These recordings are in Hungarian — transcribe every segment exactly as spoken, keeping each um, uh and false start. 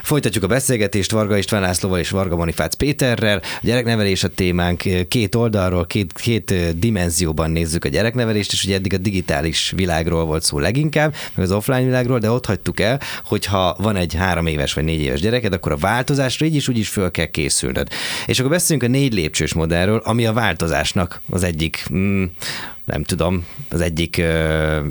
Folytatjuk a beszélgetést Varga István Lászlóval és Varga Bonifác Péterrel. A gyereknevelés a témánk, két oldalról, két, két dimenzióban nézzük a gyereknevelést, és ugye eddig a digitális világról volt szó leginkább, meg az offline világról, de ott hagytuk el, hogyha van egy három éves vagy négy éves gyereked, akkor a változásra így is úgy is föl kell készülnöd. És akkor beszéljünk a négy lépcsős modellről, ami a változásnak az egyik, mm, nem tudom, az egyik uh,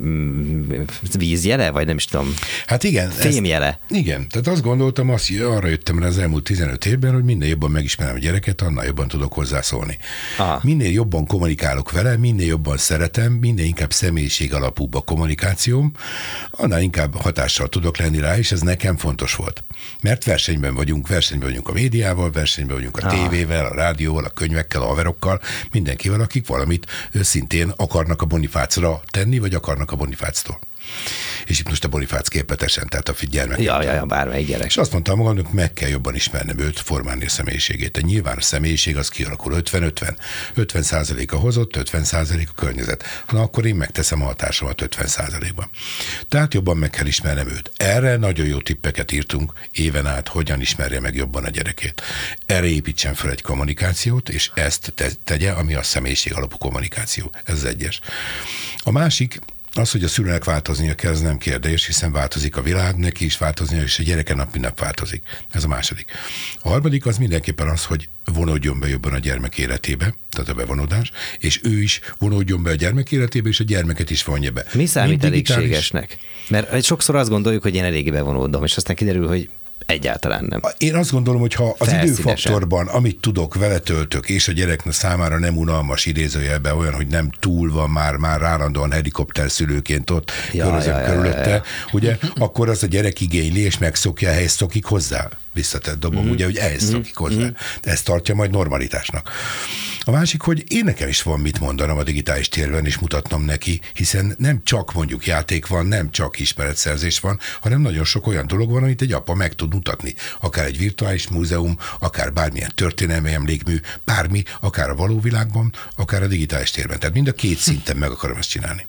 vízjele, vagy nem is tudom. Hát igen. Fémjele. Ezt, igen, tehát azt gondoltam, azt, arra jöttem rá az elmúlt tizenöt évben, hogy minél jobban megismerem a gyereket, annál jobban tudok hozzászólni. Aha. Minél jobban kommunikálok vele, minél jobban szeretem, minél inkább személyiség alapúbb a kommunikációm, annál inkább hatással tudok lenni rá, és ez nekem fontos volt. Mert versenyben vagyunk, versenyben vagyunk a médiával, versenyben vagyunk a Aha. tévével, a rádióval, a könyvekkel, a haverokkal, mindenkivel, akik valamit szintén akarnak a Bonifácra tenni, vagy akarnak a Bonifáctól. És itt most a Bonifác képletesen, tehát a gyermek. Ja, ja, ja, bármelyik gyerek. És azt mondtam magamnak, meg kell jobban ismernem őt, formálni a személyiségét. De nyilván a személyiség az kialakul ötven-ötven. ötven százalék a hozott, ötven százalék a környezet. Na, akkor én megteszem a hatásomat ötven százalékban. Tehát jobban meg kell ismernem őt. Erre nagyon jó tippeket írtunk éven át, hogyan ismerje meg jobban a gyerekét. Erre építsen fel egy kommunikációt, és ezt te- tegye, ami a személyiség alapú kommunikáció. Ez az egyes. A másik, az, hogy a szülőnek változnia kell, ez nem kérdés, hiszen változik a világ, neki is változnia, és a gyereke nap mint nap változik. Ez a második. A harmadik az mindenképpen az, hogy vonódjon be jobban a gyermek életébe, tehát a bevonódás, és ő is vonódjon be a gyermek életébe, és a gyermeket is vonja be. Mi számít elégségesnek? Mert sokszor azt gondoljuk, hogy én eléggé bevonódom, és aztán kiderül, hogy egyáltalán nem. Én azt gondolom, hogy ha az időfaktorban, amit tudok, vele töltök, és a gyereknek számára nem unalmas idézőjelben olyan, hogy nem túl van már, már állandóan helikopter szülőként ott ja, körözök ja, ja, körülötte, ja, ja. ugye, akkor az a gyerek igényli, és megszokja, ehhez szokik hozzá. Visszatett dobom, mm-hmm. ugye, hogy ehhez mm-hmm. szokik hozzá. De ezt tartja majd normalitásnak. A másik, hogy én nekem is van mit mondanom a digitális térben, és mutatnom neki, hiszen nem csak mondjuk játék van, nem csak ismeretszerzés van, hanem nagyon sok olyan dolog van, amit egy apa meg tud mutatni. Akár egy virtuális múzeum, akár bármilyen történelmi emlékmű, bármi, akár a való világban, akár a digitális térben. Tehát mind a két szinten meg akarom ezt csinálni.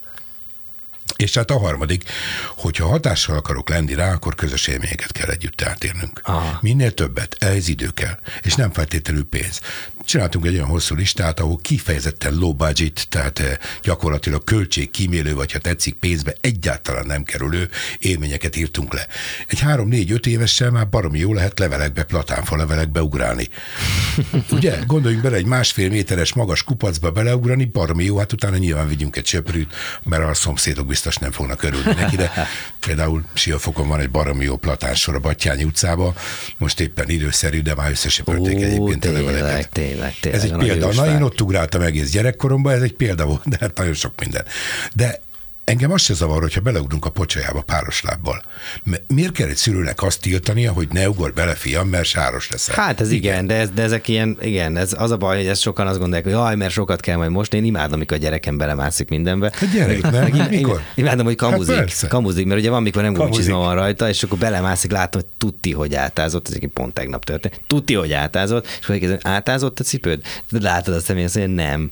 És tehát a harmadik, hogyha hatással akarok lenni rá, akkor közös élményeket kell együtt átérnünk. Aha. Minél többet, ehhez idő kell, és nem feltétlenül pénz. Csináltunk egy olyan hosszú listát, ahol kifejezetten low budget, tehát gyakorlatilag költségkímélő, vagy ha tetszik pénzbe egyáltalán nem kerülő élményeket írtunk le. Egy három, négy, öt évessel már baromi jó lehet levelekbe, platánfa levelekbe ugrálni. Ugye? Gondoljunk bele, egy másfél méteres magas kupacba beleugrani, baromi jó, hát utána nyilván vigyünk egy söprűt, mert a szomszédok biztos nem fognak örülni neki, de például Siófokon van egy baromi jó platánsor a Battyányi utcába, most éppen időszerű, de már összesöpörték egyébként a leveleket. Tényleg, tényleg, ez egy példa. Na, én ott ugráltam egész gyerekkoromban, ez egy példa volt, de hát nagyon sok minden. De engem azt se zavar, hogyha beleugrunk a pocsajába páros lábbal. Miért kell egy szülőnek azt tiltania, hogy ne ugorj bele, fiam, mert sáros leszel? Hát ez igen, igen de, ez, de ezek ilyen, igen, ez az a baj, hogy ezt sokan azt gondolják, hogy jaj, mert sokat kell majd most. Én imádom, amikor a gyerekem belemászik mindenbe. Hát gyerek, nem? Meg, mikor? Imádom, hogy kamuzik, hát kamuzik, mert ugye van, mikor nem gumicsizma van rajta, és akkor belemászik, látom, hogy tuti, hogy átázott, ez pont tegnap történt. Tuti, hogy átázott, és akkor kezdem, átázott a cipőd? De látod azt, hogy mondja, nem.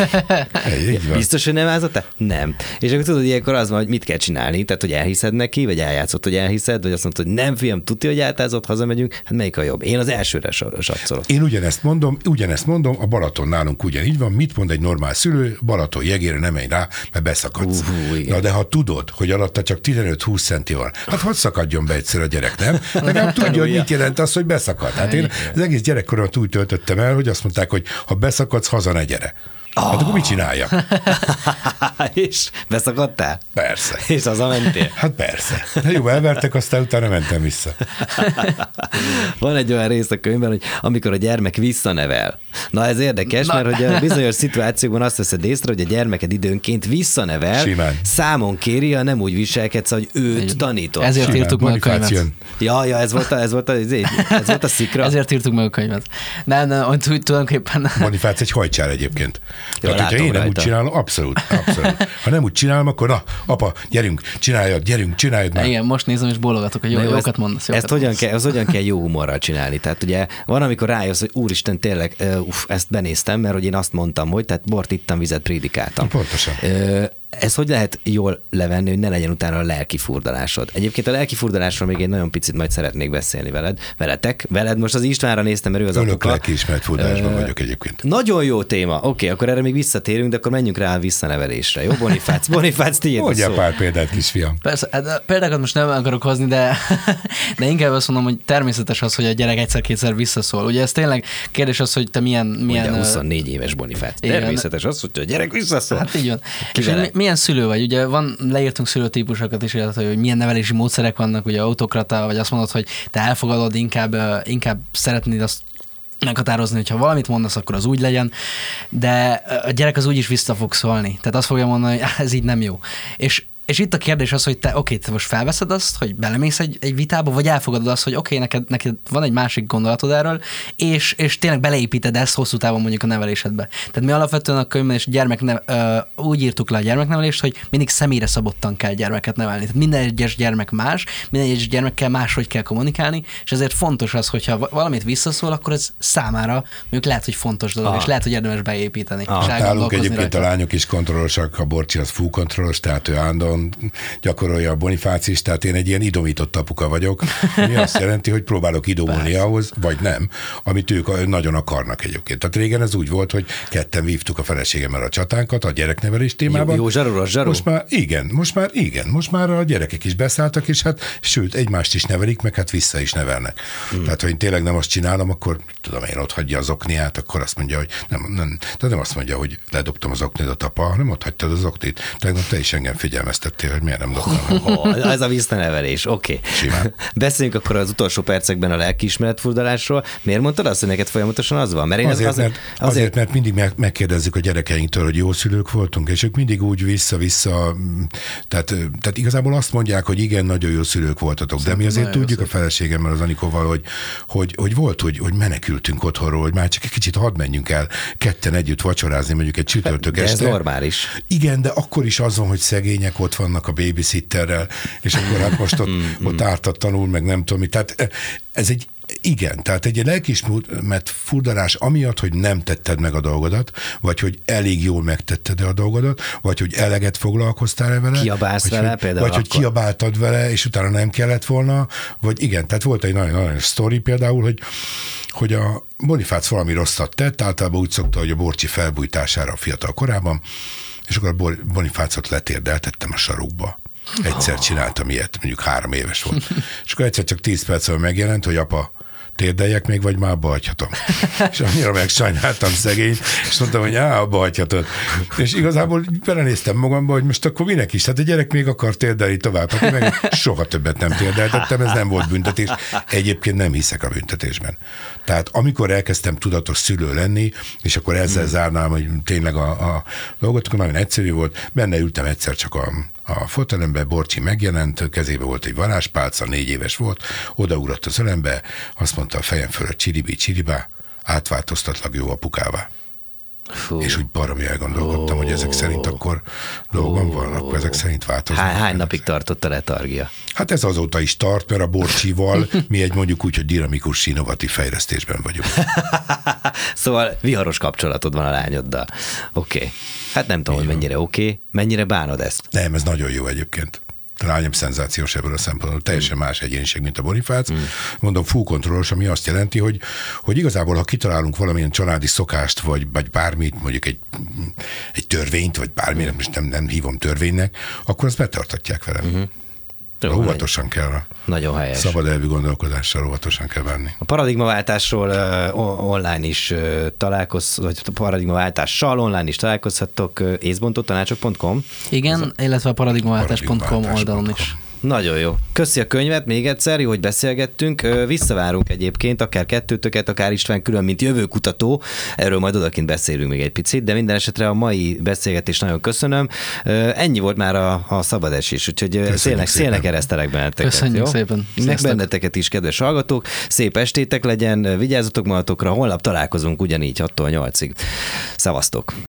Biztos, hogy nem ázott? Nem. És akkor tudod, ilyenkor az van, hogy mit kell csinálni, tehát hogy elhiszed neki, vagy eljátszott, hogy elhiszed, vagy azt mondod, hogy nem, fiam, tudja, hogy átázott, hazamegyünk, hát melyik a jobb? Én az elsőre satszolok. Én ugyanezt mondom, ugyanezt mondom, a Balaton nálunk ugyanígy van, mit mond egy normál szülő, Balaton jegére nem menj rá, mert beszakadsz. Uh, Na de ha tudod, hogy alatta csak tizenöt-húsz centi van, hát hadd szakadjon be egyszer a gyerek, nem? Legalább tudja, hogy mit jelent az, hogy beszakad. Hát én az egész gyerekkoromat úgy töltöttem el, hogy azt mondták, hogy ha beszakadsz, haza ne gyere. Oh. Hát akkor mit csináljak? És beszakadtál? Persze. És hazamentél? Hát persze. Hát jó, elvertek, aztán utána mentem vissza. Van egy olyan rész a könyvben, hogy amikor a gyermek visszanevel. Na ez érdekes, Na. mert hogy a bizonyos szituációkban azt veszed észre, hogy a gyermeked időnként visszanevel, Simán. számon kéri, ha nem úgy viselkedsz, hogy őt tanított. Ezért Simán. írtuk meg a könyvet. Ja, ja, ez volt a, ez volt a, ez volt a szikra. Ezért írtuk meg a könyvet. Nem, nem, úgy tulajdonképpen... Bonifác egy hajcsár egyébként. Tehát, hogyha én nem rajta. úgy csinálom, abszolút, abszolút. Ha nem úgy csinálom, akkor na, apa, gyerünk, csináljad, gyerünk, csináljad már. Igen, most nézem és bólogatok, hogy jó, jó, jókat mondasz. Ezt hogyan kell, az hogyan kell jó humorral csinálni? Tehát ugye van, amikor rájössz, hogy úristen, tényleg, uff, ezt benéztem, mert hogy én azt mondtam, hogy tehát bort ittam, vizet prédikáltam. Pontosan. Uh, ez hogy lehet jól levenni, hogy ne legyen utána a lelki furdalásod? Egyébként a lelki furdalásról még egy nagyon picit majd szeretnék beszélni veled. Veletek. Veled most az Istvánra néztem, mert ő az Önök apuka. lelkiismert furdalásban uh, vagyok egyébként. Nagyon jó téma. Oké, okay, akkor erre még visszatérünk, de akkor menjünk rá a visszanevelésre. Jó, Bonifác? Bonifác, tiéd a szó. Mondja pár példát, kisfiam. Persze, hát példákat most nem akarok hozni, de, de inkább azt mondom, hogy természetes az, hogy a gyerek egyszer-kétszer visszaszól. Ugye ez tényleg kérdés az, hogy te milyen... milyen Ugye huszonnégy éves Bonifác. Természetes az, hogy a gyerek visszaszól. Hát így van. És milyen szülő vagy? Ugye van, leírtunk szülőtípusokat is, illetve, hogy milyen nevelési módszerek vannak, ugye autokrata, vagy azt mondod, hogy te elfogadod, inkább, inkább szeretnéd azt meghatározni, hogyha valamit mondasz, akkor az úgy legyen, de a gyerek az úgy is vissza fog szólni. Tehát azt fogja mondani, hogy ez így nem jó. És És itt a kérdés az, hogy te, oké, okay, te most felveszed azt, hogy belemész egy, egy vitába, vagy elfogadod azt, hogy oké, okay, neked, neked van egy másik gondolatod erről, és, és tényleg beleépíted ezt hosszú távon mondjuk a nevelésedbe. Tehát mi alapvetően a könyvben és gyermeknev, ö, úgy írtuk le a gyermeknevelést, hogy mindig személyre szabottan kell gyermeket nevelni. Tehát minden egyes gyermek más, minden egyes gyermekkel máshogy kell kommunikálni, és ezért fontos az, hogyha valamit visszaszól, akkor ez számára mondjuk lehet, hogy fontos dolog, ah. és lehet, hogy érdemes beépíteni. Ah. Nálunk egyébként rajta. A lányok is kontrollosak, a Borcsi az full kontrollos, tehát ő állandóan gyakorolja a Bonifác is, tehát én egy ilyen idomított apuka vagyok, ami azt jelenti, hogy próbálok idomulni ahhoz, vagy nem, amit ők nagyon akarnak egyébként. Tehát régen ez úgy volt, hogy ketten vívtuk a feleségemmel a csatánkat a gyereknevelés témában. Jó, jó zsaruros zsaru. Most már igen, most már igen, most már a gyerekek is beszálltak, és hát sőt, egymást is nevelik, meg hát vissza is nevelnek. Hmm. Tehát, ha én tényleg nem azt csinálom, akkor tudom, én ott hagyja az okniát, akkor azt mondja, hogy nem, nem, tehát nem azt mondja, hogy ledobtam az oknidat, apa, hanem ott hagytad az oknit. Tehát te is engem figyelmeztettél, hogy miért nem dobtam. Oh, ez a visszanevelés, oké. Okay. Beszéljünk akkor az utolsó percekben a lelkiismeret furdalásról. Miért mondtad azt, hogy neked folyamatosan az van? Mert én azért, azért, mert, azért, azért, mert mindig meg, megkérdezzük a gyerekeinktől, hogy jó szülők voltunk, és ők mindig úgy vissza-vissza, tehát, tehát igazából azt mondják, hogy igen, nagyon jó szülők voltatok, de mi azért tudjuk a feleségemmel, az Anikóval, hogy, hogy, hogy volt, hogy, hogy menekültünk otthonról, hogy már csak egy kicsit hadd menjünk el ketten együtt vacsorázni, mondjuk egy csütörtök este. Ez normális. Igen, de akkor is az van, hogy szegények ott vannak a babysitterrel, és akkor hát most ott, ott ártatlanul, meg nem tudom mi. Tehát ez egy igen, tehát egy lelkiismert furdalás amiatt, hogy nem tetted meg a dolgodat, vagy hogy elég jól megtetted a dolgodat, vagy hogy eleget foglalkoztál vele. Kiabálsz vele hogy, például. Vagy akkor... hogy kiabáltad vele, és utána nem kellett volna, vagy igen, tehát volt egy nagyon-nagyon sztori például, hogy hogy a Bonifác valami rosszat tett, általában úgy szokta, hogy a Borcsi felbújtására a fiatal korában, és akkor a Bonifácot letérdeltettem a sarokba. Egyszer csináltam ilyet, mondjuk három éves volt. És akkor egyszer csak tíz perccel megjelent, hogy apa, térdeljek még, vagy már abba hagyhatom. És annyira megsajnáltam szegény, és mondtam, hogy á, abba hagyhatod. És igazából belenéztem magamba, hogy most akkor minek is? Hát a gyerek még akar térdelni tovább. Hát meg soha többet nem térdeltettem, ez nem volt büntetés. Egyébként nem hiszek a büntetésben. Tehát amikor elkezdtem tudatos szülő lenni, és akkor ezzel zárnám, hogy tényleg a, a dolgot, akkor nagyon egyszerű volt. Benne ültem egyszer csak a A fotelembe, Borcsi megjelent, kezébe volt egy varázspálca, négy éves volt, odaúrott az ölembe, azt mondta a fejem fölött csiribi, csiribá, átváltoztatlak jó apukává. Fú. És úgy baromi elgondolkodtam, oh. hogy ezek szerint akkor dolgom oh. van, akkor ezek szerint változnak. Hány, hány napig tartott a letargia? Hát ez azóta is tart, mert a Borcsival mi egy mondjuk úgy, hogy dinamikus, innovatív fejlesztésben vagyunk. Szóval viharos kapcsolatod van a lányoddal. Oké. Okay. Hát nem tudom, hogy mennyire oké. Okay. Mennyire bánod ezt? Nem, ez nagyon jó egyébként. A lányom szenzációs ebből a szempontból, teljesen más egyéniség, mint a Bonifác. Mm. Mondom, full kontrollos, ami azt jelenti, hogy, hogy igazából, ha kitalálunk valamilyen családi szokást, vagy, vagy bármit, mondjuk egy, egy törvényt, vagy bármit, mm. most nem, nem hívom törvénynek, akkor azt betartatják velem. Mm-hmm. Óvatosan kell. Nagyon helyes. Szabad elvű gondolkodással óvatosan kell venni. A paradigmaváltásról uh, online is uh, találkoz, vagy a paradigmaváltással online is találkozhattok uh, észbontótanácsok pont com. Igen, a... illetve a paradigmaváltás pont com oldalon is. Nagyon jó. Köszi a könyvet még egyszer, jó, hogy beszélgettünk. Visszavárunk egyébként, akár kettőtöket, akár István külön, mint jövőkutató. Erről majd odakint beszélünk még egy picit, de minden esetre a mai beszélgetést nagyon köszönöm. Ennyi volt már a, a szabad esés, úgyhogy szélnek, szélnek eresztelek benneteket. Köszönjük jó? Szépen. Meg benneteket is, kedves hallgatók. Szép estétek legyen, vigyázzatok magatokra, holnap találkozunk ugyanígy hattól nyolcig. Szevasztok!